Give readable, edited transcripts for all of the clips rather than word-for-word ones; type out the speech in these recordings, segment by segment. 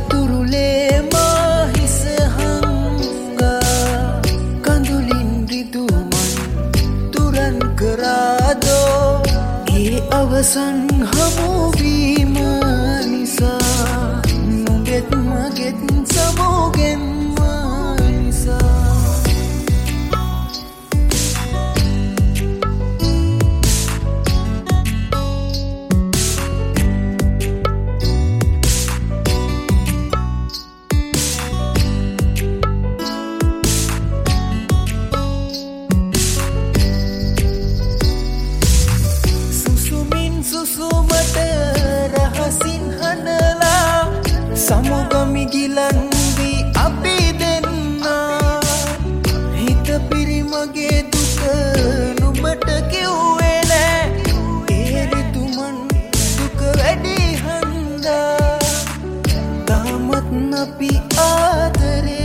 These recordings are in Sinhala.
තුරුලේ මා හිස හංගා කඳුලින් රිදුමන් තුරන් කරාදෝ ඒ අවසන් හමුවීම නිසා නුඹෙත් මගෙත් සමෝගෙන්ම නිසා සුසුමට රහසින් හඬලා සමුගමි ගිලන්වී අපි දෙන්නා හිත පිරිමගේ දුක නුඹට කිව්වේ නෑ ඒ රිදුමන් දුක වැඩි හන්දා තාමත් අපි ආදරේ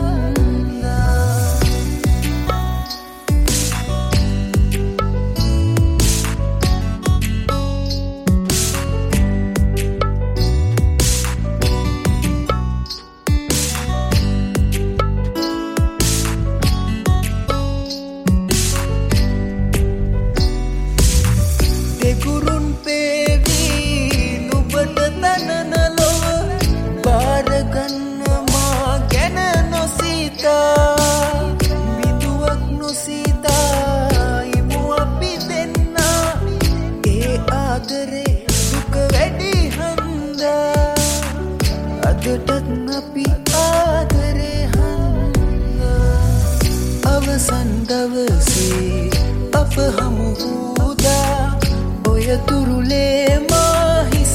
දෙගුරුන් පේවී නුඹට තනනලොව බාරගන්න මා ගැන නොසිතා බිඳුවක් නොසිතා ඉමු අපි දෙන්නා ඒ ආදරේ දුක වැඩි හන්දා අදටත් අපි ආදරේ හන්දා අවසන් දවසේ අප හමු වූදා ඔය තුරුලේ මා හිස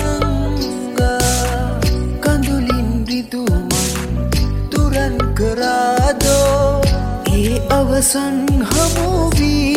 හංගා කඳුලින් රිදුමන් තුරන් කරාදෝ ඒ අවසන් හමුවී